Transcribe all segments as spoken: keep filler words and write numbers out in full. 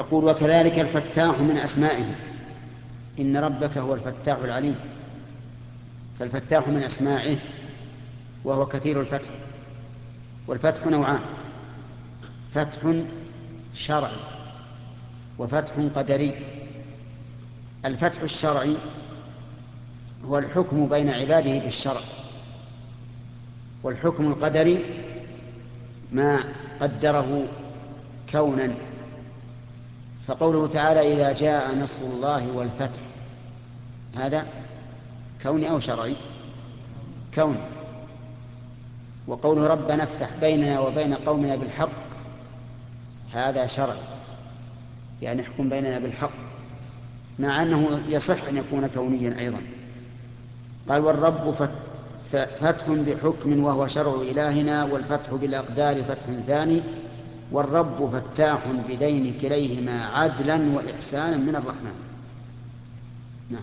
يقول وكذلك الفتاح من أسمائه، إن ربك هو الفتاح العليم. فالفتاح من أسمائه وهو كثير الفتح. والفتح نوعان: فتح شرعي وفتح قدري. الفتح الشرعي هو الحكم بين عباده بالشرع، والحكم القدري ما قدره كونا. فقوله تعالى إذا جاء نصر الله والفتح، هذا كوني أو شرعي؟ كوني. وقوله ربنا افتح بيننا وبين قومنا بالحق، هذا شرعي، يعني احكم بيننا بالحق، مع أنه يصح أن يكون كونيا أيضا. قال والرب فتح بحكم وهو شرع إلهنا، والفتح بالأقدار فتح ثاني، والرب فتاح بدين كليهما عدلا وإحسانا من الرحمن. نعم.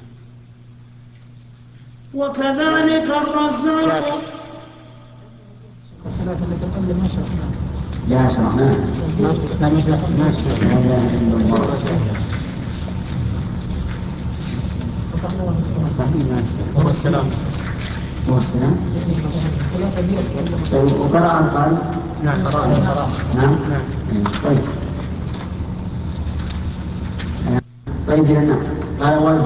وكذلك الرزاق. الثلاثة التي قبل ما شرحناها. لا شرحناها. ما شرحناها. لا إله إلا الله. هو السلام. هو السلام. وقرأ القارئ. نعم قرأنا. نعم. طيب. طيب. قال